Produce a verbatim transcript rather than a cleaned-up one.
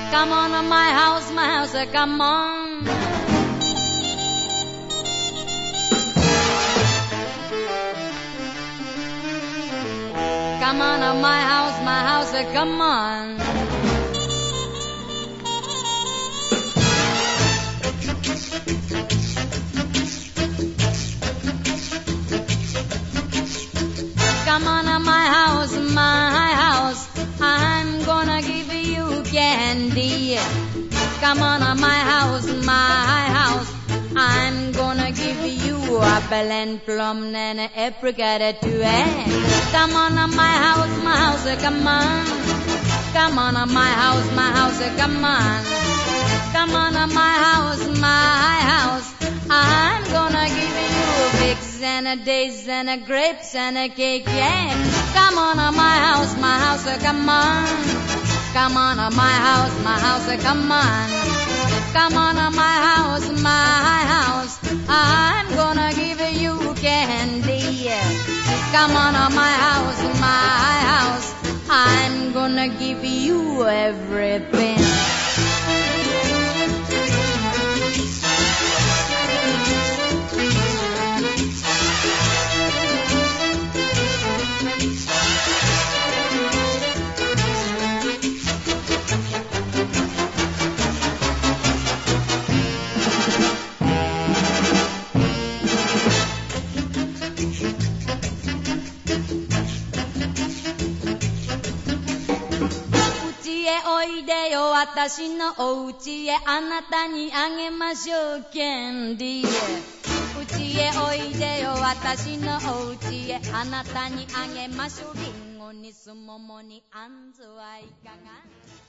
Come on to my house, my house, uh, come on. Come on to my house, my house, uh, come on. Come on to my house, my house, I'm gonna give you candy. Come on to my house, my house, I'm gonna give you apple and plum and apricot too. Come on to my house, my house, come on. Come on to my house, my house, come on. Come on to my house, my house, I'm gonna give you figs and a dates and a grapes and a cake, yeah. Come on to my house, my house, come on. Come on to my house, my house, come on. Come on to my house, my house, I'm gonna give you candy, yeah. Come on to my house, my house, I'm gonna give you everything.おいでよ私のお家へあなたにあげましょうキャンディーうちへおいでよ私のお家へあなたにあげましょうリンゴにすももにあんずはいかが